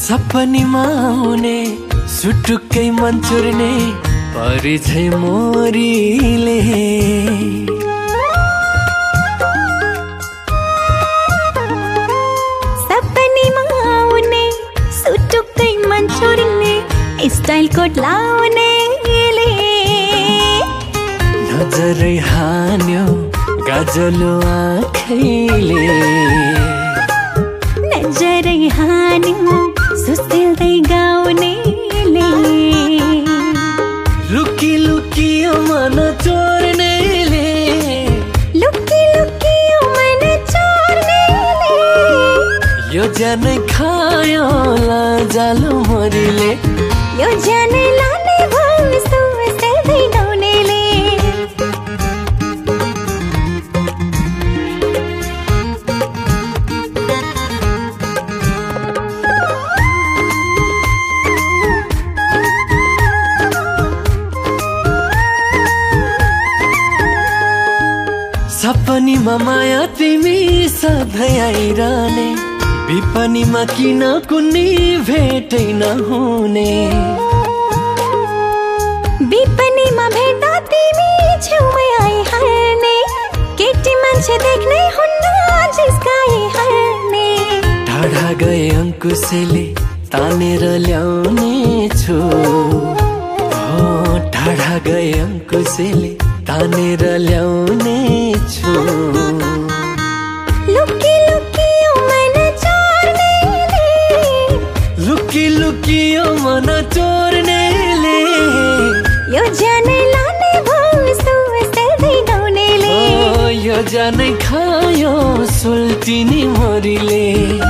सपनीमा आउने सुटुक्कै मन चुर्ने परिछै मोरीले सपनीमा आउने सुटुक्कै मन चुर्ने स्टाइल कोट लाउनेले नजरै हान्यो गाजलो आँखैले नजरै हान्यो सुस्तेल्दै गाउनेले लुकी लुकी मन चोर्नेले लुकी लुकी मन चोर्नेले यो जानै खायो लाजालो मरीले यो जानै लाने भयो सुस्तेल्दै गाउनेले सपनीमा माया तिमी सधैँ आइरहने विपनीमा किन कुनै भेटै नहुने विपनीमा भेट्दा तिमी छेउमै आइहाल्ने केटी मान्छे देख्नै हुन्न जिस्काइहाल्ने टाढा गए अङ्कुशेले तानेर ल्याउने छु टाढा गए अङ्कुशेले तानेर ल्याउने छु लुकी लुकी मन चोर्नेले लुकी लुकी मन चोर्नेले यो जानै लाने भयो सुस्तेल्दै गाउनेले यो जानै खायो सुल्टिनी मरीले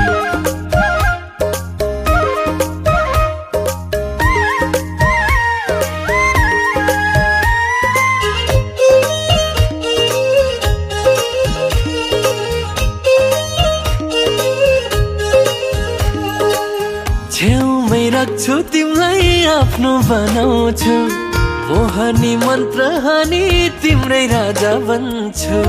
छेउमै राख्छु तिमीलाई आफ्नो बनाउँछु मोहनी मन्त्र हानी तिम्रै राजा बन्छु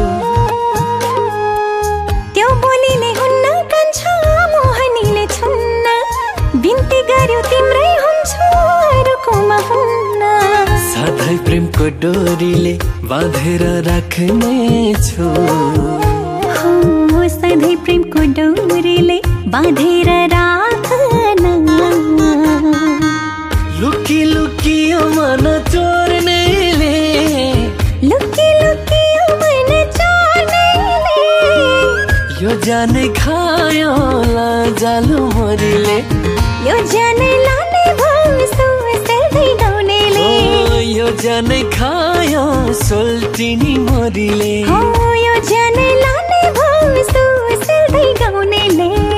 त्यो बोलीले हुन्न कान्छ मोहनीले छुन्न बिन्ती गर्यो तिम्रै हुन्छु अरूकोमा हुन्न सधैँ प्रेमको डोरीले बाँधेर राख्ने छु सधैँ प्रेमको डोरीले बाँधेर राख्न लुकी लुकी मन चोर्नेले लुकी लुकी मन चोर्नेले यो जानै खायो लाजालो मरीले यो जानै लाने भयो सुस्तेल्दै गाउनेले यो जानै खायो सोल्टिनी मरीले यो जानै लाने भयो सुस्तेल्दै गाउनेले